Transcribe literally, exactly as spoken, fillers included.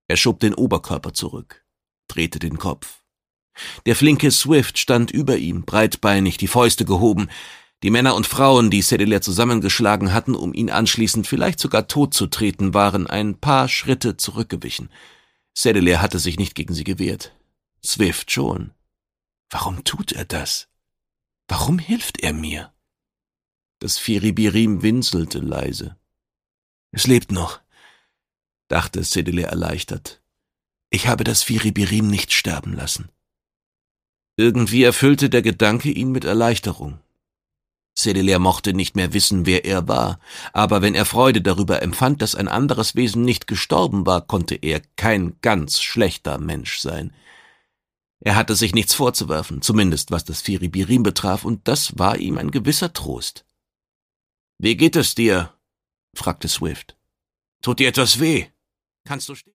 Er schob den Oberkörper zurück, drehte den Kopf. Der flinke Swift stand über ihm, breitbeinig, die Fäuste gehoben. Die Männer und Frauen, die Cedelaire zusammengeschlagen hatten, um ihn anschließend vielleicht sogar totzutreten, waren ein paar Schritte zurückgewichen. Cedelaire hatte sich nicht gegen sie gewehrt. Swift schon. Warum tut er das? Warum hilft er mir? Das Firibirim winselte leise. »Es lebt noch«, dachte Cedelaire erleichtert. »Ich habe das Firibirim nicht sterben lassen.« Irgendwie erfüllte der Gedanke ihn mit Erleichterung. Cedelaire mochte nicht mehr wissen, wer er war, aber wenn er Freude darüber empfand, dass ein anderes Wesen nicht gestorben war, konnte er kein ganz schlechter Mensch sein. Er hatte sich nichts vorzuwerfen, zumindest was das Firibirim betraf, und das war ihm ein gewisser Trost. »Wie geht es dir?« fragte Swift. »Tut dir etwas weh? Kannst du stehen?«